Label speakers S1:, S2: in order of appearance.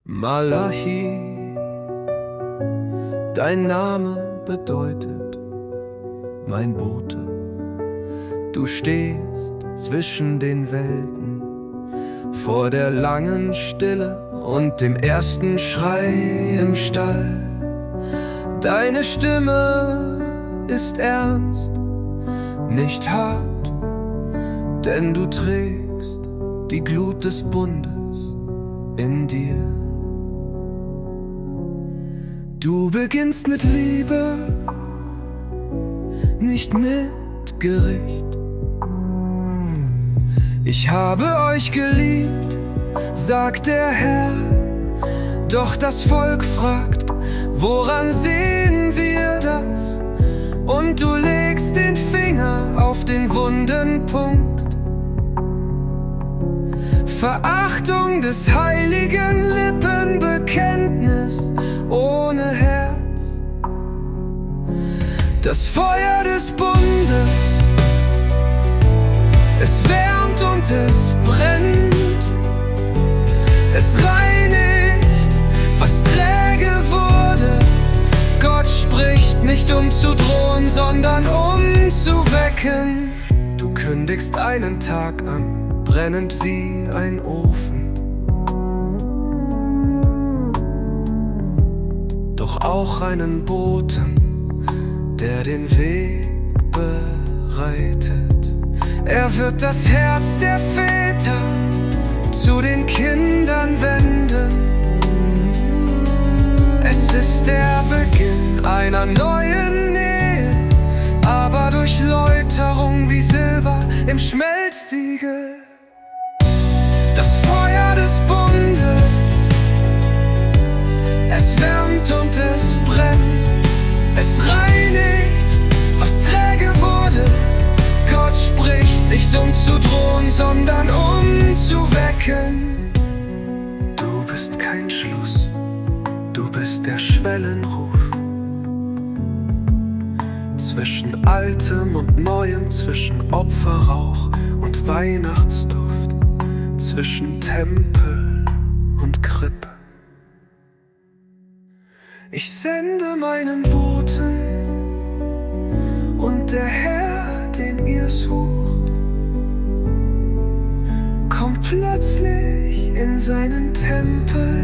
S1: Malachi, dein Name bedeutet mein Bote. Du stehst zwischen den Welten, vor der langen Stille und dem ersten Schrei im Stall. Deine Stimme ist ernst, nicht hart, denn du trägst die Glut des Bundes in dir. Du beginnst mit Liebe, nicht mit Gericht. Ich habe euch geliebt, sagt der Herr. Doch das Volk fragt, woran sehen wir das? Und du legst den Finger auf den wunden Punkt. Verachtung des heiligen Lippenbekenntnis ohne Herz. Das Feuer des Bundes, es wärmt und es brennt. Es reinigt, was träge wurde. Gott spricht nicht, um zu drohen, sondern um zu wecken. Du kündigst einen Tag an, brennend wie ein Ofen, doch auch einen Boten, der den Weg bereitet. Er wird das Herz der Väter zu den Kindern wenden. Es ist der Beginn einer neuen Nähe, aber durch Läuterung wie Silber im Schmelztiegel. Das Feuer des Bundes, es wärmt und es brennt. Es reinigt, was träge wurde. Gott spricht nicht, um zu drohen, sondern um zu wecken. Du bist kein Schluss, du bist der Schwellenruf. Zwischen Altem und Neuem, zwischen Opferrauch und Weihnachtsduft, zwischen Tempel und Krippe. Ich sende meinen Boten, und der Herr, den ihr sucht, kommt plötzlich in seinen Tempel.